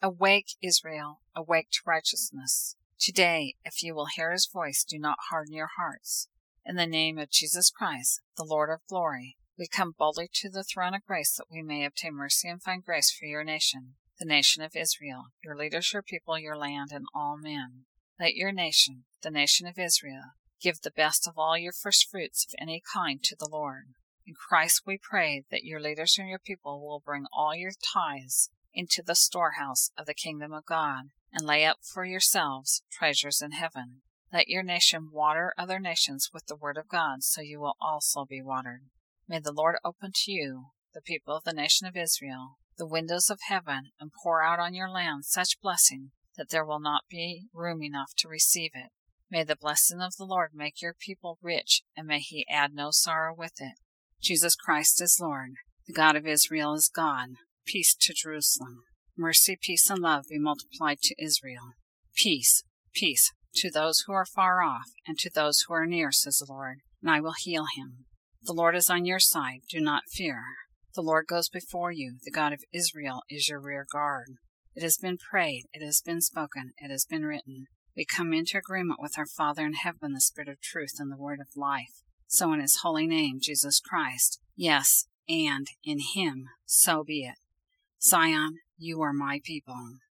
Awake, Israel, awake to righteousness. Today, if you will hear his voice, do not harden your hearts. In the name of Jesus Christ, the Lord of glory, we come boldly to the throne of grace that we may obtain mercy and find grace for your nation, the nation of Israel, your leaders, your people, your land, and all men. Let your nation, the nation of Israel, give the best of all your first fruits of any kind to the Lord. In Christ we pray that your leaders and your people will bring all your tithes into the storehouse of the kingdom of God, and lay up for yourselves treasures in heaven. Let your nation water other nations with the word of God, so you will also be watered. May the Lord open to you, the people of the nation of Israel, the windows of heaven, and pour out on your land such blessing that there will not be room enough to receive it. May the blessing of the Lord make your people rich, and may he add no sorrow with it. Jesus Christ is Lord. The God of Israel is God. Peace to Jerusalem. Mercy, peace, and love be multiplied to Israel. Peace, peace to those who are far off, and to those who are near, says the Lord, and I will heal him. The Lord is on your side, do not fear. The Lord goes before you, the God of Israel is your rear guard. It has been prayed, it has been spoken, it has been written. We come into agreement with our Father in heaven, the Spirit of truth and the word of life. So in his holy name, Jesus Christ, yes, and in him, so be it. Zion, you are my people.